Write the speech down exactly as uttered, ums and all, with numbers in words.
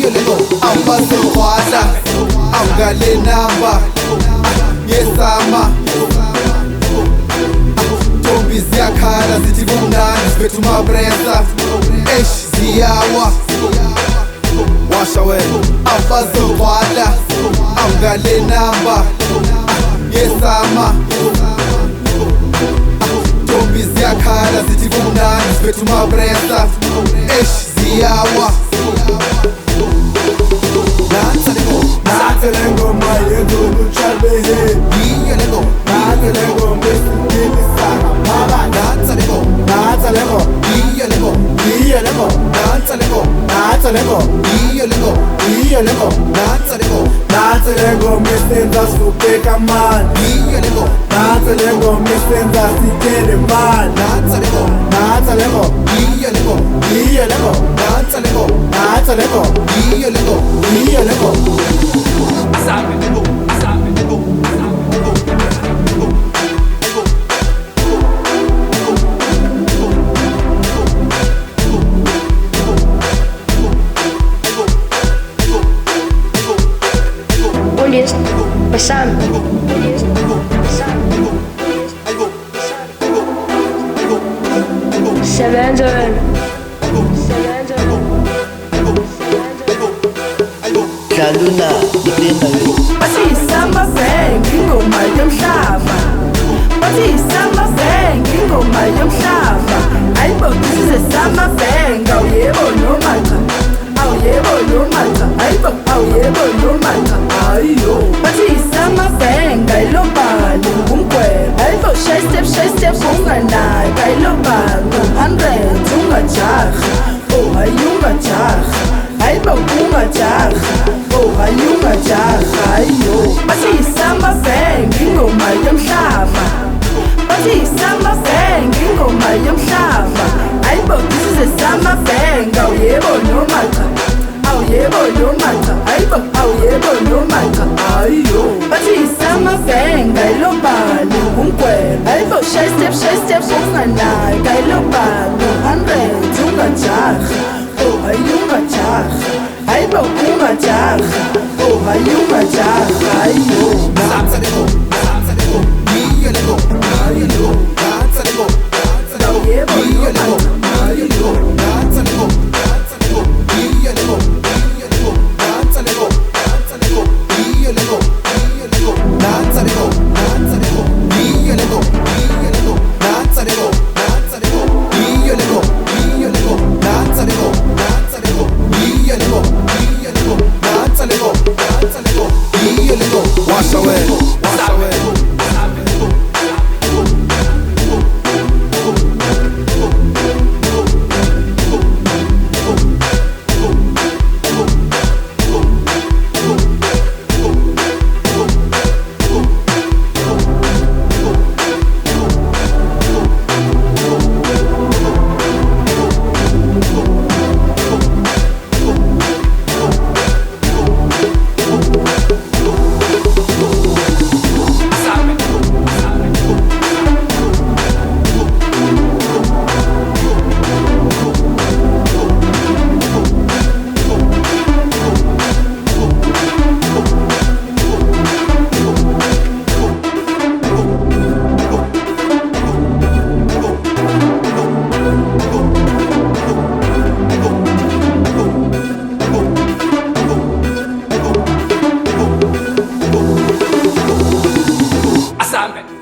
Awubazokwala awungale namba yesama Ntombi ziyakhala zithi kumnandi siphethe umapresa Eish ziyawa Washa wena Awubazokwala awungale namba yesama Ntombi ziyakhala zithi kumnandi siphethe umapresa Eish ziyawa Natelengo mayedulu chabehe Iyelego Natelengo mesikini sana Mama Natelego Natelengo Iyelego Iyelego Natelego Natelengo Iyelego Iyelego Natelego Natelengo mesenza supeka mani Iyelego Natelengo mesenza sikele mani Natelego Natelengo Iyelego Iyelego Natelego Natelengo Iyelego Iyelego Улист, сам. Seven, seven. Kaluna, dipenda wewe. Bathi samba bang ingoma yomhlaba Bathi samba bang ingoma yomhlaba Ayibo this is a samba bang awuyebo noma cha awuyebo noma cha ayibo awuyebo noma cha ayo Bathi samba bang ayilobani ngumgwebo ayibo shy step shy step unganayo ayilobani one hundred ungajahi oh ayungajahi ayibo ungajahi oh ayungajahi ayo Bathi samba bang ingoma yomhlaba Bathi samba bang ingoma yomhlaba ayibo this is a samba bang awuyebo noma cha awuyebo noma cha ayibo awuyebo noma cha ayo Bathi samba bang ayilobani ngumgwebo ayibo shy step shy step unganayo ayilobani one hundred ungajahi oh ayungajahi ayibo ungajahi oh ayungajahi ayo Natelego Natelego Iyelego Iyelego Natelego awuyebo Iyelego noma Iyelego Natelego Natelego Iyelego Iyelego Natelego Natelego Iyelego Iyelego Natelego Natelego Iyelego Iyelego Natelego Natelego Iyelego Iyelego Natelego Natelego Iyelego Iyelego Natelego Natelego Iyelego Washa wena Washa wena Assignment.